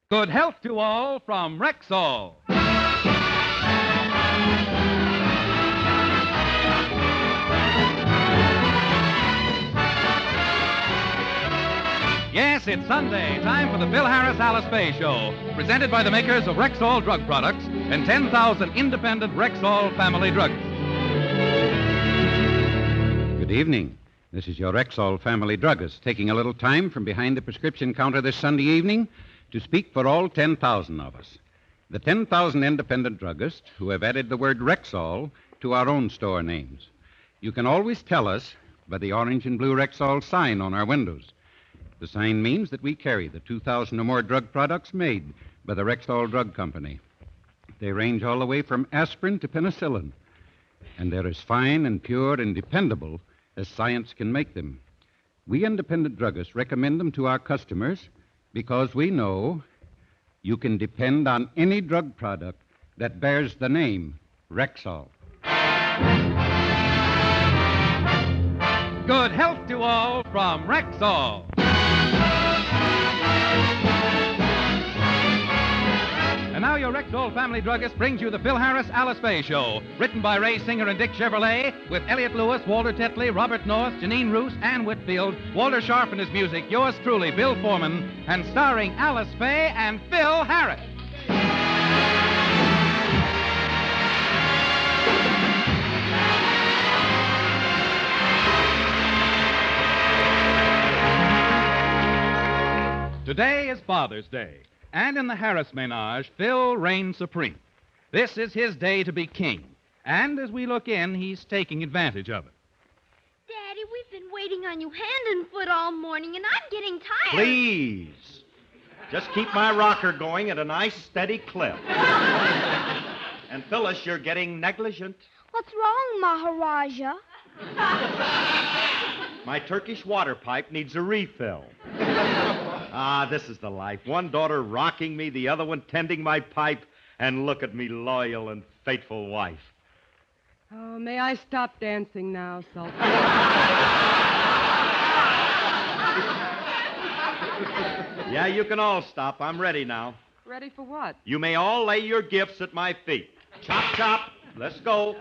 Good health to all from Rexall. Yes, it's Sunday. Time for the Phil Harris Alice Faye Show. Presented by the makers of Rexall Drug Products and 10,000 independent Rexall family druggists. Good evening. This is your Rexall family druggist taking a little time from behind the prescription counter this Sunday evening to speak for all 10,000 of us. The 10,000 independent druggists who have added the word Rexall to our own store names. You can always tell us by the orange and blue Rexall sign on our windows. The sign means that we carry the 2,000 or more drug products made by the Rexall Drug Company. They range all the way from aspirin to penicillin, and they're as fine and pure and dependable as science can make them. We independent druggists recommend them to our customers because we know you can depend on any drug product that bears the name Rexall. Good health to all from Rexall. And now your Rexall family druggist brings you the Phil Harris Alice Faye Show. Written by Ray Singer and Dick Chevrolet, with Elliot Lewis, Walter Tetley, Robert North, Janine Roos, Ann Whitfield, Walter Sharp and his music, yours truly, Bill Foreman, and starring Alice Faye and Phil Harris. Today is Father's Day. And in the Harris menage, Phil reigns supreme. This is his day to be king. And as we look in, he's taking advantage of it. Daddy, we've been waiting on you hand and foot all morning, and I'm getting tired. Please. Just keep my rocker going at a nice, steady clip. And Phyllis, you're getting negligent. What's wrong, Maharaja? My Turkish water pipe needs a refill. This is the life. One daughter rocking me, the other one tending my pipe, and look at me, loyal and faithful wife. Oh, may I stop dancing now, Sultan? Yeah, you can all stop. I'm ready now. Ready for what? You may all lay your gifts at my feet. Chop, chop. Let's go.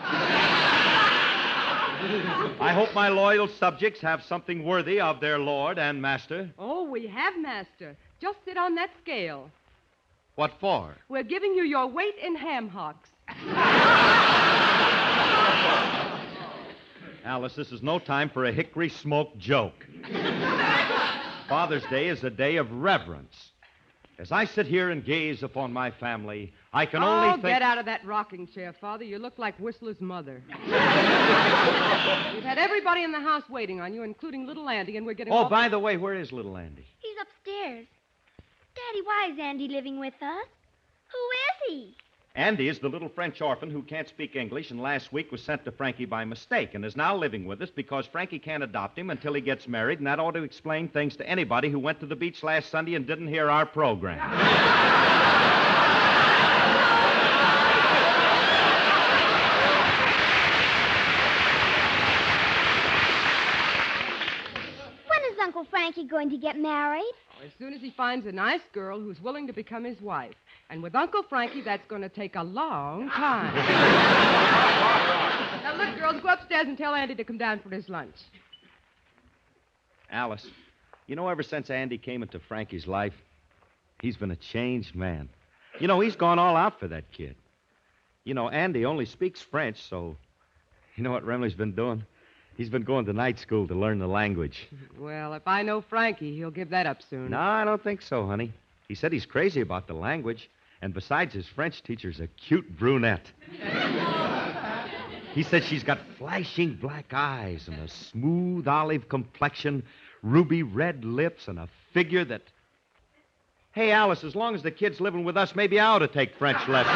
I hope my loyal subjects have something worthy of their lord and master. Oh, we have, Master. Just sit on that scale. What for? We're giving you your weight in ham hocks. Alice, this is no time for a hickory smoke joke. Father's Day is a day of reverence. As I sit here and gaze upon my family, I can only think... Get out of that rocking chair, Father. You look like Whistler's mother. We've had everybody in the house waiting on you, including little Andy, and we're getting... Oh, by the way, where is little Andy? He's upstairs. Daddy, why is Andy living with us? Who is he? Andy is the little French orphan who can't speak English and last week was sent to Frankie by mistake and is now living with us because Frankie can't adopt him until he gets married, and that ought to explain things to anybody who went to the beach last Sunday and didn't hear our program. When is Uncle Frankie going to get married? As soon as he finds a nice girl who's willing to become his wife. And with Uncle Frankie, that's going to take a long time. Now, look, girls, go upstairs and tell Andy to come down for his lunch. Alice, you know, ever since Andy came into Frankie's life, he's been a changed man. You know, he's gone all out for that kid. You know, Andy only speaks French, so you know what Remley's been doing? He's been going to night school to learn the language. Well, if I know Frankie, he'll give that up soon. No, I don't think so, honey. He said he's crazy about the language. And besides, his French teacher's a cute brunette. He said she's got flashing black eyes and a smooth olive complexion, ruby red lips, and a figure that... Hey, Alice, as long as the kid's living with us, maybe I ought to take French lessons.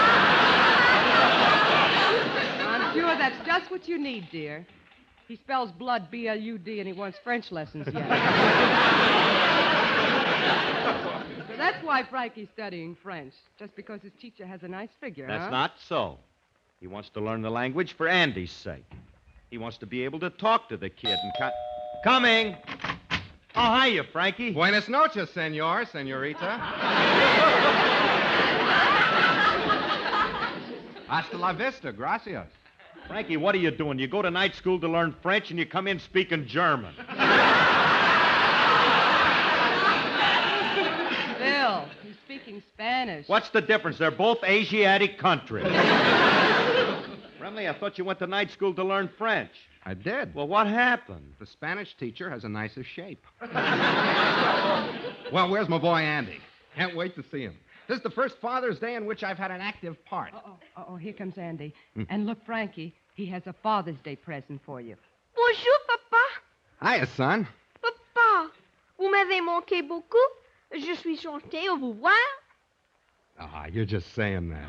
I'm sure that's just what you need, dear. He spells blood B-L-U-D, and he wants French lessons yet. So that's why Frankie's studying French, just because his teacher has a nice figure, That's huh? not so. He wants to learn the language for Andy's sake. He wants to be able to talk to the kid and... Coming! Oh, hiya, Frankie. Buenas noches, senor, senorita. Hasta la vista, gracias. Frankie, what are you doing? You go to night school to learn French, and you come in speaking German. Bill, he's speaking Spanish. What's the difference? They're both Asiatic countries. Remley, I thought you went to night school to learn French. I did. Well, what happened? The Spanish teacher has a nicer shape. Well, where's my boy Andy? Can't wait to see him. This is the first Father's Day in which I've had an active part. Here comes Andy. And look, Frankie, he has a Father's Day present for you. Bonjour, papa. Hiya, son. Papa, vous m'avez manqué beaucoup. Je suis chantée au vous voir. Ah, you're just saying that.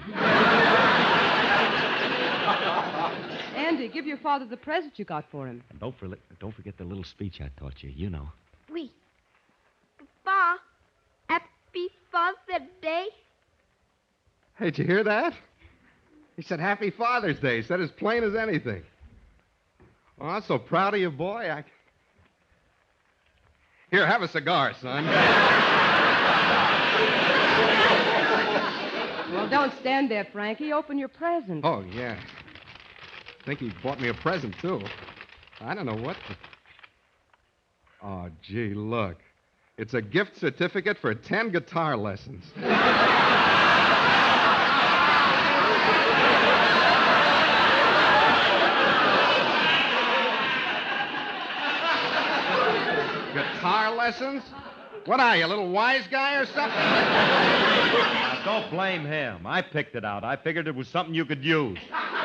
Andy, give your father the present you got for him. And don't forget the little speech I taught you, you know. Oui. Papa, happy Father's Day. Hey, did you hear that? He said Happy Father's Day. He said as plain as anything. Oh, I'm so proud of you, boy. Here, have a cigar, son. Well, don't stand there, Frankie. Open your present. Oh, yeah. I think he bought me a present, too. I don't know what the... Oh, gee, look. It's a gift certificate for 10 guitar lessons. Guitar lessons? What are you, a little wise guy or something? Now, don't blame him. I picked it out. I figured it was something you could use.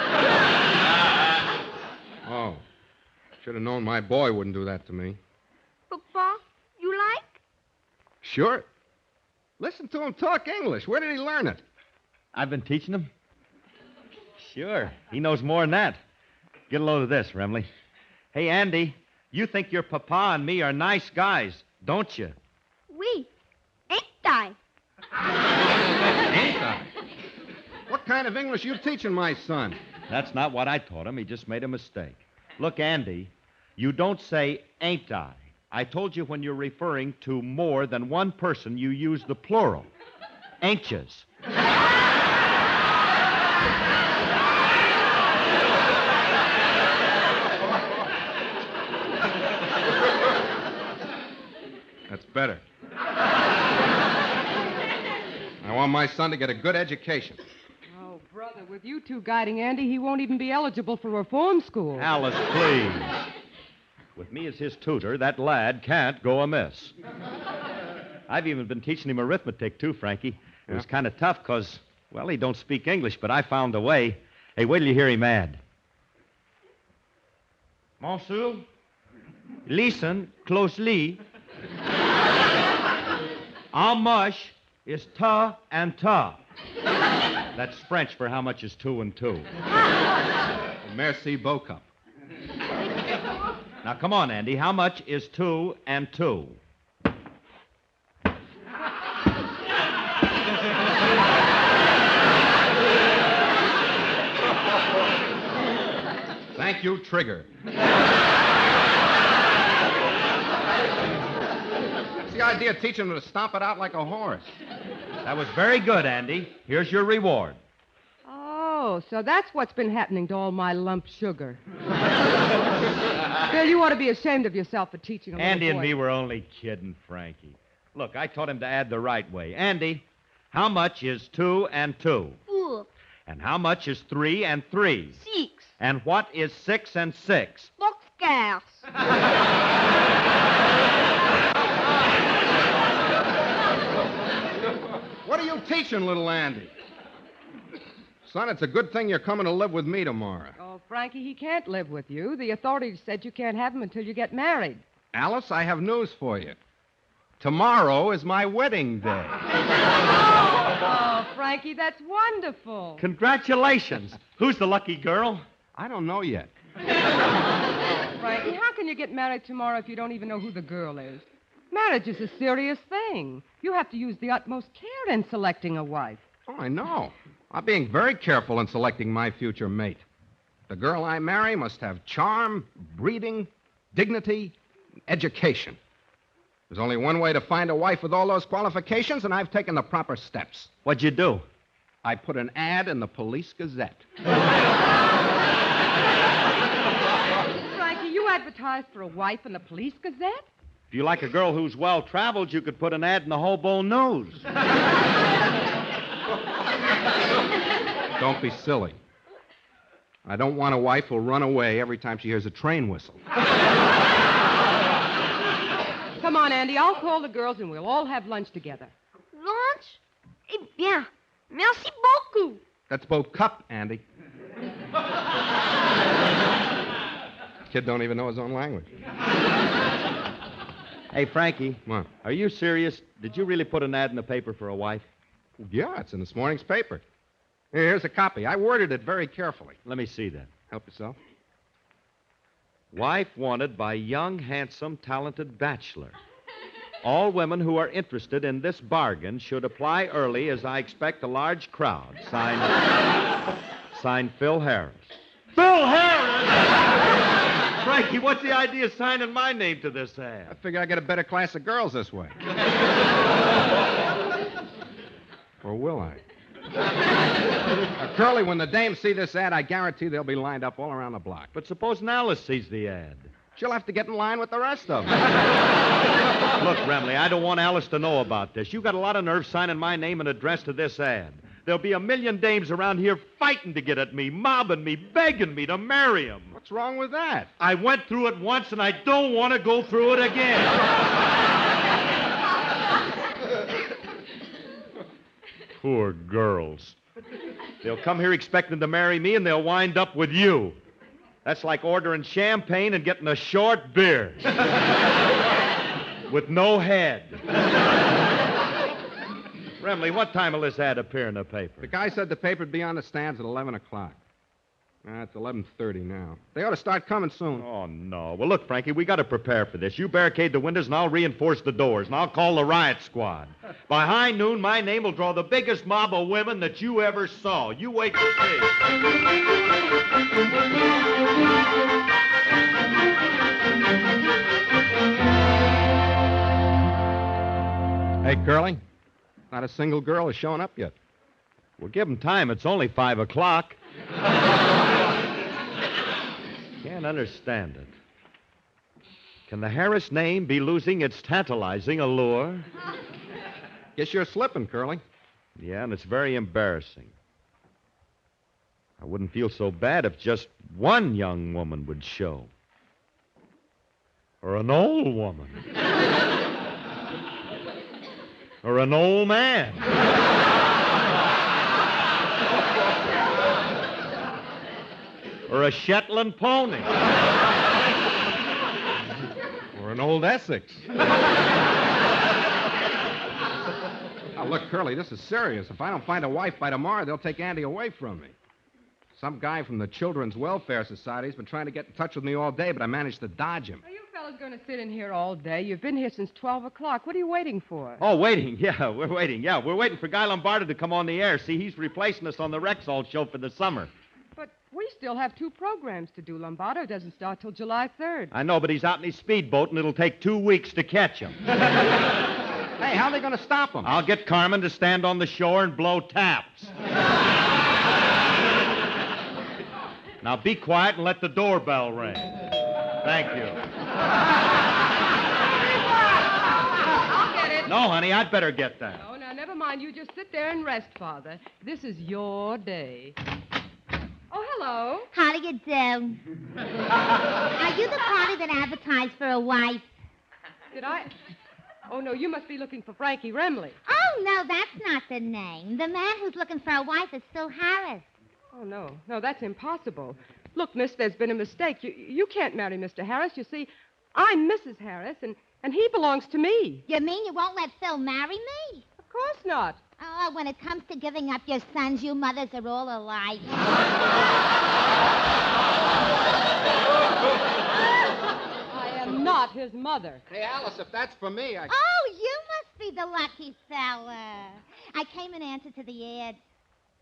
Oh. Should have known my boy wouldn't do that to me. Papa, you like? Sure. Listen to him talk English. Where did he learn it? I've been teaching him. Sure. He knows more than that. Get a load of this, Remley. Hey, Andy, you think your papa and me are nice guys, don't you? Oui. Ain't I? Ain't I? What kind of English you teaching my son? That's not what I taught him. He just made a mistake. Look, Andy, you don't say ain't I. I told you when you're referring to more than one person, you use the plural. Ain't yous. That's better. I want my son to get a good education. Oh, brother, with you two guiding Andy, he won't even be eligible for reform school. Alice, please. With me as his tutor, that lad can't go amiss. I've even been teaching him arithmetic, too, Frankie. It was kind of tough because, well, he don't speak English, but I found a way. Hey, wait till you hear him add. Monsieur, listen closely. How much is two and two? That's French for how much is 2 and 2. Merci beaucoup. Now, come on, Andy. How much is 2 and 2? Thank you, Trigger. What's the idea of teaching him to stomp it out like a horse? That was very good, Andy. Here's your reward. Oh, so that's what's been happening to all my lump sugar. Bill, you ought to be ashamed of yourself for teaching a little Andy and boy. me were only kidding, Frankie. Look, I taught him to add the right way. Andy, how much is 2 and 2? 4, And how much is 3 and 3? 6, And what is 6 and 6? 6 quarts. What are you teaching, little Andy? Son, it's a good thing you're coming to live with me tomorrow. Oh, Frankie, he can't live with you. The authorities said you can't have him until you get married. Alice, I have news for you. Tomorrow is my wedding day. Oh, Frankie, that's wonderful. Congratulations. Who's the lucky girl? I don't know yet. Frankie, how can you get married tomorrow if you don't even know who the girl is? Marriage is a serious thing. You have to use the utmost care in selecting a wife. Oh, I know. I'm being very careful in selecting my future mate. The girl I marry must have charm, breeding, dignity, education. There's only one way to find a wife with all those qualifications, and I've taken the proper steps. What'd you do? I put an ad in the Police Gazette. Frankie, you advertised for a wife in the Police Gazette? If you like a girl who's well-traveled, you could put an ad in the Hobo News. Don't be silly. I don't want a wife who'll run away every time she hears a train whistle. Come on, Andy. I'll call the girls and we'll all have lunch together. Lunch? Eh bien. Merci beaucoup. That's both cup, Andy. Kid don't even know his own language. Hey, Frankie. What? Are you serious? Did you really put an ad in the paper for a wife? Yeah, it's in this morning's paper. Here's a copy. I worded it very carefully. Let me see that. Help yourself. Wife wanted by young, handsome, talented bachelor. All women who are interested in this bargain should apply early, as I expect a large crowd. Signed Phil Harris. Phil Harris! Frankie, what's the idea of signing my name to this ad? I figure I get a better class of girls this way. Or will I? Curly, when the dames see this ad, I guarantee they'll be lined up all around the block. But suppose Alice sees the ad. She'll have to get in line with the rest of them. Look, Remley, I don't want Alice to know about this. You got a lot of nerve signing my name and address to this ad. There'll be a million dames around here fighting to get at me, mobbing me, begging me to marry them. What's wrong with that? I went through it once, and I don't want to go through it again. Poor girls. They'll come here expecting to marry me, and they'll wind up with you. That's like ordering champagne and getting a short beer. With no head. Remley, what time will this ad appear in the paper? The guy said the paper'd be on the stands at 11 o'clock. It's 11:30 now. They ought to start coming soon. Oh, no. Well, look, Frankie, we got to prepare for this. You barricade the windows, and I'll reinforce the doors, and I'll call the riot squad. By high noon, my name will draw the biggest mob of women that you ever saw. You wait to see. Hey, Curly, not a single girl has shown up yet. Well, give 'em time. It's only 5 o'clock. Can't understand it. Can the Harris name be losing its tantalizing allure? Guess you're slipping, Curly. Yeah, and it's very embarrassing. I wouldn't feel so bad if just one young woman would show. Or an old woman. Or an old man. Or a Shetland pony. Or an old Essex. Now, look, Curly, this is serious. If I don't find a wife by tomorrow, they'll take Andy away from me. Some guy from the Children's Welfare Society has been trying to get in touch with me all day, but I managed to dodge him. Are you fellas going to sit in here all day? You've been here since 12 o'clock. What are you waiting for? Oh, waiting. Yeah, we're waiting. Yeah, we're waiting for Guy Lombardo to come on the air. See, he's replacing us on the Rexall show for the summer. But we still have 2 programs to do. Lombardo doesn't start till July 3rd. I know, but he's out in his speedboat, and it'll take 2 weeks to catch him. Hey, how are they going to stop him? I'll get Carmen to stand on the shore and blow taps. Now be quiet and let the doorbell ring. Thank you. I'll get it. No, honey, I'd better get that. Oh, now, never mind. You just sit there and rest, Father. This is your day. Oh, hello. How do you do? Are you the party that advertised for a wife? Did I? Oh, no, you must be looking for Frankie Remley. Oh, no, that's not the name. The man who's looking for a wife is Phil Harris. Oh, no. No, that's impossible. Look, miss, there's been a mistake. You can't marry Mr. Harris. You see, I'm Mrs. Harris, and he belongs to me. You mean you won't let Phil marry me? Of course not. Oh, when it comes to giving up your sons, you mothers are all alike. I am not his mother. Hey, Alice, if that's for me, I... Oh, you must be the lucky fella. I came in answer to the ad.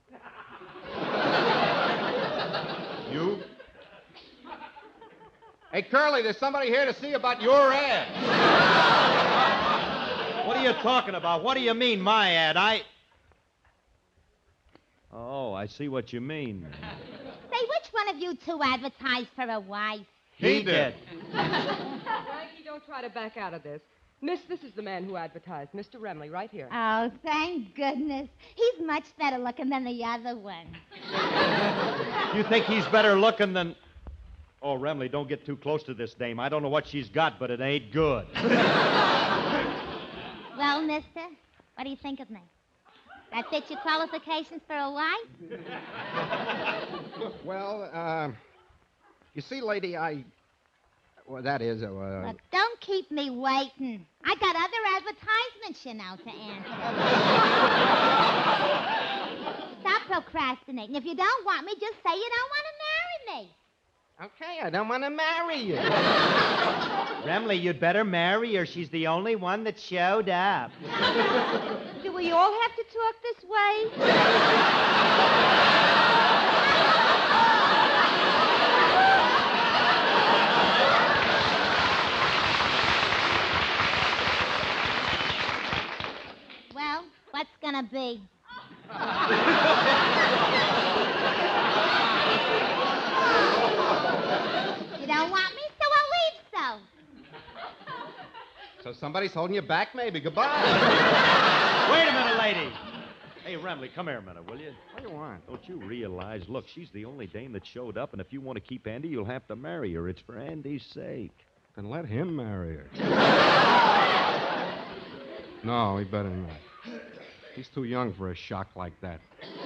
You? Hey, Curly, there's somebody here to see about your ad. What are you talking about? What do you mean, my ad? Oh, I see what you mean. Say, which one of you two advertised for a wife? He did. Frankie, don't try to back out of this. Miss, this is the man who advertised, Mr. Remley, right here. Oh, thank goodness. He's much better looking than the other one. You think he's better looking than... Oh, Remley, don't get too close to this dame. I don't know what she's got, but it ain't good. Well, mister, what do you think of me? That fit your qualifications for a wife? Well, you see, lady, well, that is... Look, don't keep me waiting. I got other advertisements, you know, to answer. Stop procrastinating. If you don't want me, just say you don't want to marry me. Okay, I don't want to marry you. Remley, you'd better marry her. She's the only one that showed up. Do we all have to talk this way? Well, what's gonna be? You don't want me, so I'll leave so. So somebody's holding you back, maybe. Goodbye. Wait a minute, lady. Hey, Remley, come here a minute, will you? What do you want? Don't you realize, look, she's the only dame that showed up, and if you want to keep Andy, you'll have to marry her. It's for Andy's sake. Then let him marry her. No, he better not. He's too young for a shock like that.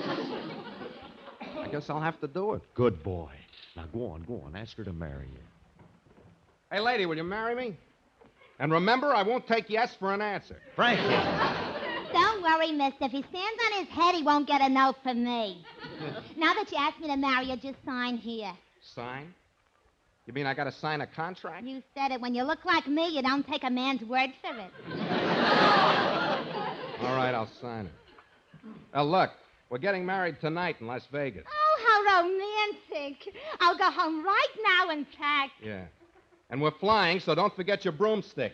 I guess I'll have to do it. Good boy. Now, go on. Ask her to marry you. Hey, lady, will you marry me? And remember, I won't take yes for an answer. Frankie. Don't worry, mister. If he stands on his head, he won't get a note from me. Now that you asked me to marry you, just sign here. Sign? You mean I got to sign a contract? You said it. When you look like me, you don't take a man's word for it. All right, I'll sign it. Look, we're getting married tonight in Las Vegas. Oh, how romantic. I'll go home right now and pack. Yeah. And we're flying, so don't forget your broomstick.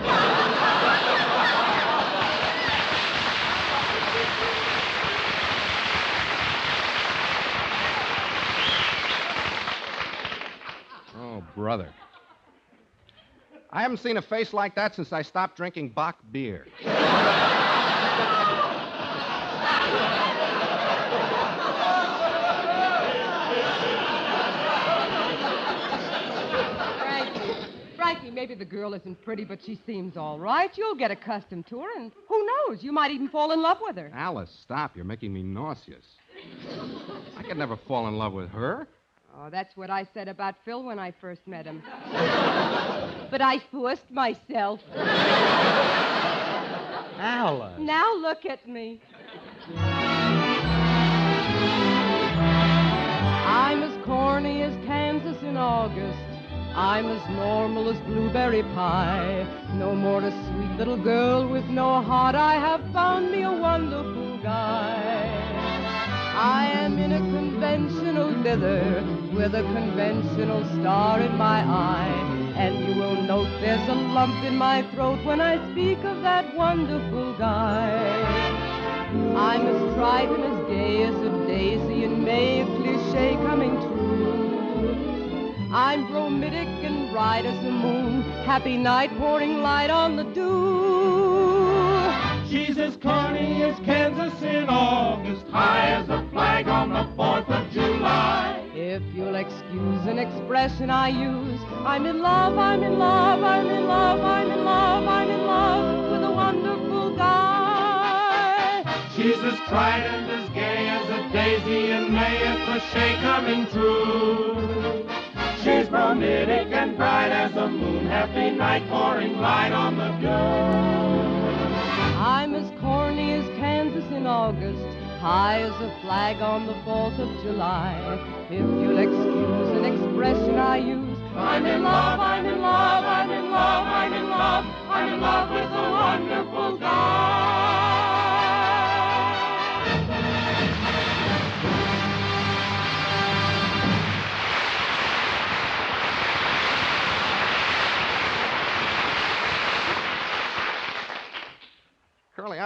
Oh, brother. I haven't seen a face like that since I stopped drinking Bach beer. Frankie, maybe the girl isn't pretty, but she seems all right. You'll get accustomed to her, and who knows, you might even fall in love with her. Alice, stop. You're making me nauseous. I could never fall in love with her. Oh, that's what I said about Phil when I first met him. But I forced myself. Alice. Now look at me. I'm as corny as Kansas in August. I'm as normal as blueberry pie. No more a sweet little girl with no heart. I have found me a wonderful guy. I am in a conventional dither with a conventional star in my eye. And you will note there's a lump in my throat when I speak of that wonderful guy. I'm as tried and as gay as a daisy in May, a cliche coming true. I'm bromidic and bright as the moon, happy night pouring light on the dew. She's as corny as Kansas in August, high as a flag on the 4th of July. If you'll excuse an expression I use, I'm in love, I'm in love, I'm in love, I'm in love, I'm in love with a wonderful guy. She's as tried and as gay as a daisy in May, a cliche coming true. She's bromidic and bright as a moon, happy night pouring light on the dew. I'm as corny as Kansas in August, high as a flag on the 4th of July. If you'll excuse an expression I use, I'm in love, I'm in love, I'm in love, I'm in love, I'm in love with a wonderful guy.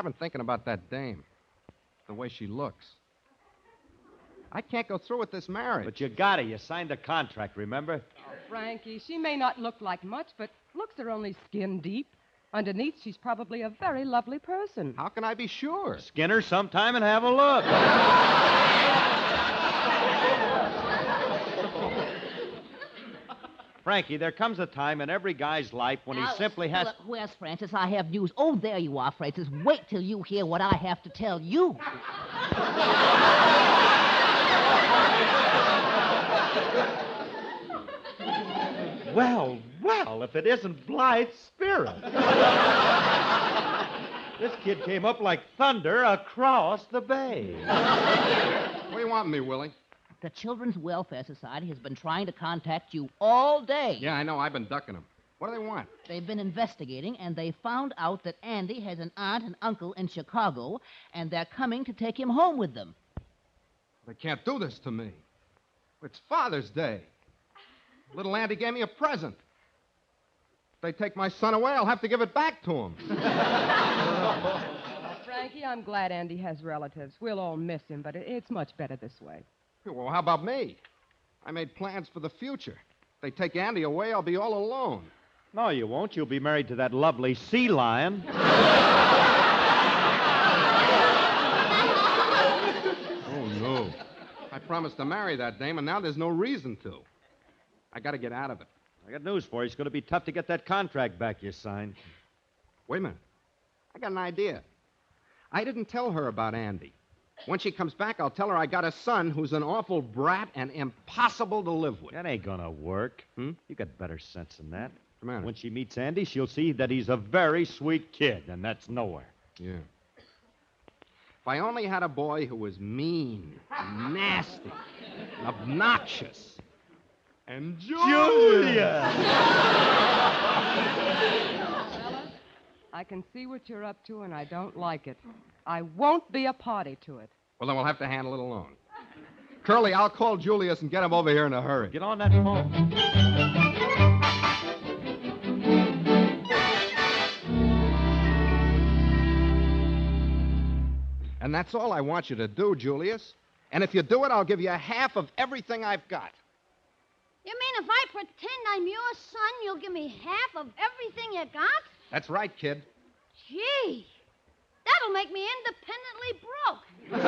been thinking about that dame. The way she looks. I can't go through with this marriage. But you got it. You signed a contract, remember? Oh, Frankie, she may not look like much, but looks are only skin deep. Underneath, she's probably a very lovely person. How can I be sure? Skin her sometime and have a look. Frankie, there comes a time in every guy's life when he simply has... Where's Francis? I have news. Oh, there you are, Francis. Wait till you hear what I have to tell you. Well, if it isn't Blythe's spirit. This kid came up like thunder across the bay. What do you want me, Willie? The Children's Welfare Society has been trying to contact you all day. Yeah, I know. I've been ducking them. What do they want? They've been investigating, and they found out that Andy has an aunt and uncle in Chicago, and they're coming to take him home with them. They can't do this to me. It's Father's Day. Little Andy gave me a present. If they take my son away, I'll have to give it back to him. Frankie, I'm glad Andy has relatives. We'll all miss him, but it's much better this way. Well, how about me? I made plans for the future. If they take Andy away, I'll be all alone. No, you won't. You'll be married to that lovely sea lion. Oh, no. I promised to marry that dame, and now there's no reason to. I got to get out of it. I got news for you. It's going to be tough to get that contract back you signed. Wait a minute. I got an idea. I didn't tell her about Andy. When she comes back, I'll tell her I got a son who's an awful brat and impossible to live with. That ain't going to work. You got better sense than that. Come on. When she meets Andy, she'll see that he's a very sweet kid, and that's nowhere. Yeah. If I only had a boy who was mean, nasty, obnoxious, and Julia! Fellas, I can see what you're up to, and I don't like it. I won't be a party to it. Well, then we'll have to handle it alone. Curly, I'll call Julius and get him over here in a hurry. Get on that phone. And that's all I want you to do, Julius. And if you do it, I'll give you half of everything I've got. You mean if I pretend I'm your son, you'll give me half of everything you got? That's right, kid. Gee, that'll make me independently broke.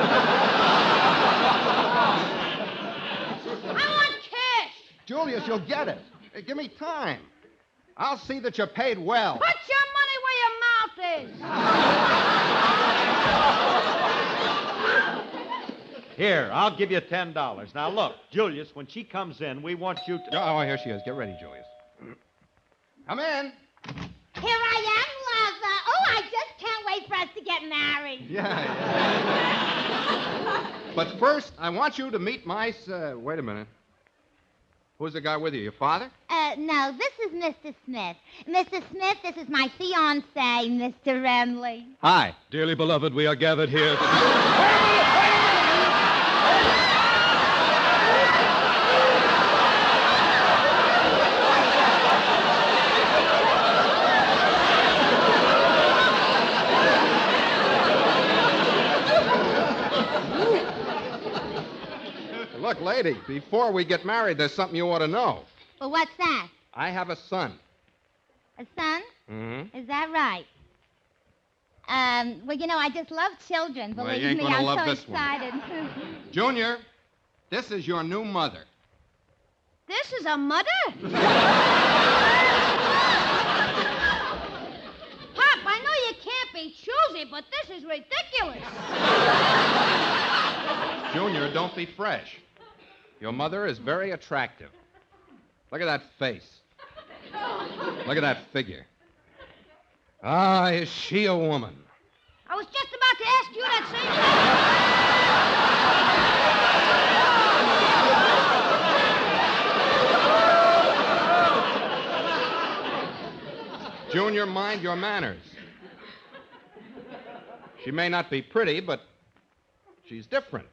I want cash. Julius, you'll get it. Hey, give me time. I'll see that you're paid well. Put your money where your mouth is. Here, I'll give you $10. Now, look, Julius, when she comes in, we want you to... Oh, here she is. Get ready, Julius. Come in. Here I am, Laza. Oh, I just can't wait for us to get married. Yeah. But first, I want you to meet my... wait a minute. Who's the guy with you? Your father? No, this is Mr. Smith. Mr. Smith, this is my fiancé, Mr. Remley. Hi. Dearly beloved, we are gathered here. Look, lady, before we get married, there's something you ought to know. Well, what's that? I have a son. A son? Mm-hmm. Is that right? Well, you know, I just love children. Well, Believe you ain't me, gonna I'm love so this one. excited. Junior, this is your new mother. This is a mother? Pop, I know you can't be choosy, but this is ridiculous. Junior, don't be fresh. Your mother is very attractive. Look at that face. Look at that figure. Ah, is she a woman? I was just about to ask you that same thing. Junior, mind your manners. She may not be pretty, but she's different.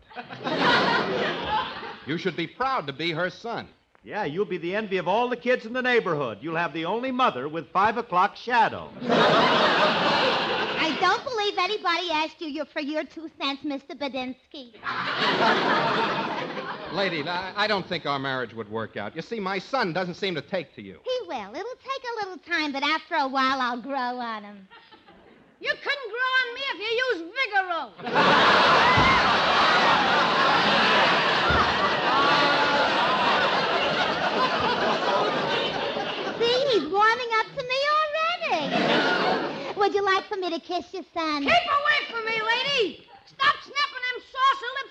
You should be proud to be her son. Yeah, you'll be the envy of all the kids in the neighborhood. You'll have the only mother with 5 o'clock shadow. I don't believe anybody asked you for your 2 cents, Mr. Badinsky. Lady, I don't think our marriage would work out. You see, my son doesn't seem to take to you. He will. It'll take a little time, but after a while, I'll grow on him. You couldn't grow on me if you used Vigoro. See, he's warming up to me already. Would you like for me to kiss your son? Keep away from me, lady. Stop snapping them saucer lips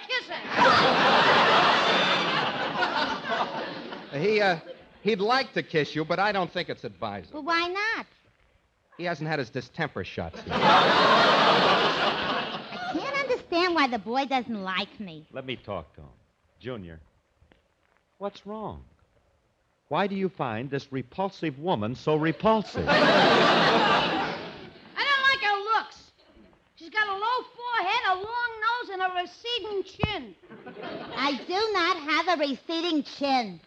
at my kissing. He'd like to kiss you, but I don't think it's advisable. Well, why not? He hasn't had his distemper shots yet. I can't understand why the boy doesn't like me. Let me talk to him. Junior, what's wrong? Why do you find this repulsive woman so repulsive? I don't like her looks. She's got a low forehead, a long nose, and a receding chin. I do not have a receding chin.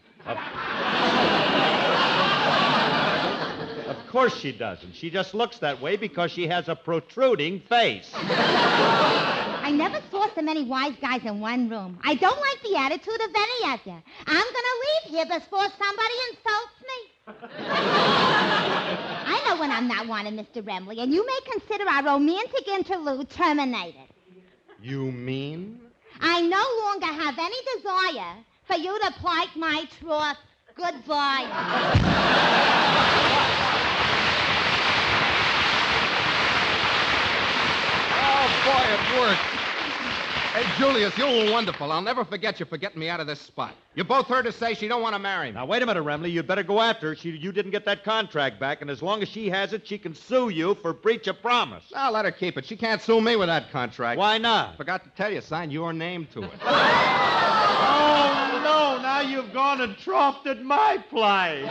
Of course she doesn't. She just looks that way because she has a protruding face. I never saw so many wise guys in one room. I don't like the attitude of any of you. I'm going to leave here before somebody insults me. I know when I'm not wanted, Mr. Remley, and you may consider our romantic interlude terminated. You mean? I no longer have any desire for you to plight my troth. Goodbye. Oh, boy, it worked. Hey, Julius, you were wonderful. I'll never forget you for getting me out of this spot. You both heard her say she don't want to marry me. Now, wait a minute, Remley. You'd better go after her. You didn't get that contract back, and as long as she has it, she can sue you for breach of promise. I'll let her keep it. She can't sue me with that contract. Why not? Forgot to tell you, sign your name to it. Oh, no. Now you've gone and trumpeted my plight.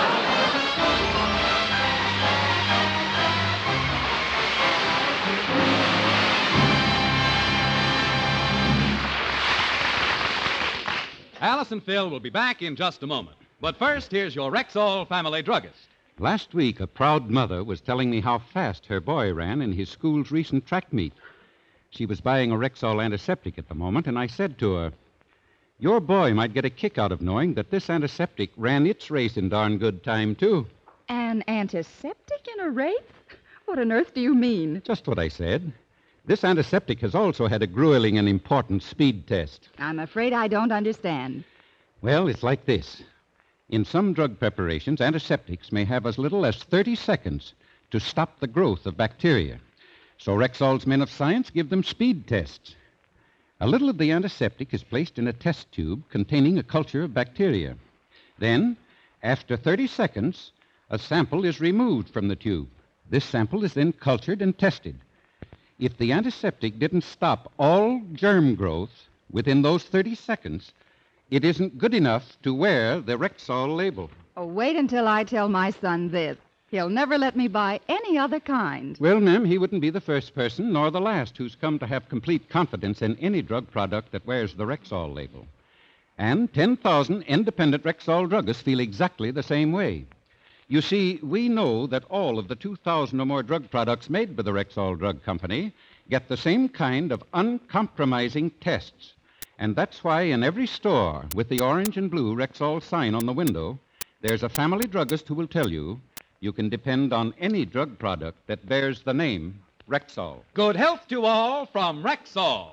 Alice and Phil will be back in just a moment. But first, here's your Rexall family druggist. Last week, a proud mother was telling me how fast her boy ran in his school's recent track meet. She was buying a Rexall antiseptic at the moment, and I said to her, "Your boy might get a kick out of knowing that this antiseptic ran its race in darn good time, too." An antiseptic in a race? What on earth do you mean? Just what I said. This antiseptic has also had a grueling and important speed test. I'm afraid I don't understand. Well, it's like this. In some drug preparations, antiseptics may have as little as 30 seconds to stop the growth of bacteria. So Rexall's men of science give them speed tests. A little of the antiseptic is placed in a test tube containing a culture of bacteria. Then, after 30 seconds, a sample is removed from the tube. This sample is then cultured and tested. If the antiseptic didn't stop all germ growth within those 30 seconds, it isn't good enough to wear the Rexall label. Oh, wait until I tell my son this. He'll never let me buy any other kind. Well, ma'am, he wouldn't be the first person nor the last who's come to have complete confidence in any drug product that wears the Rexall label. And 10,000 independent Rexall druggists feel exactly the same way. You see, we know that all of the 2,000 or more drug products made by the Rexall Drug Company get the same kind of uncompromising tests. And that's why in every store with the orange and blue Rexall sign on the window, there's a family druggist who will tell you you can depend on any drug product that bears the name Rexall. Good health to all from Rexall.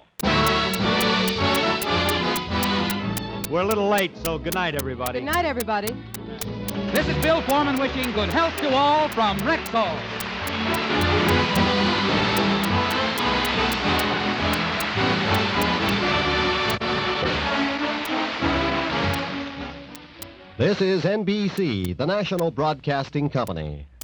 We're a little late, so good night, everybody. Good night, everybody. This is Bill Foreman wishing good health to all from Rexall. This is NBC, the national broadcasting company.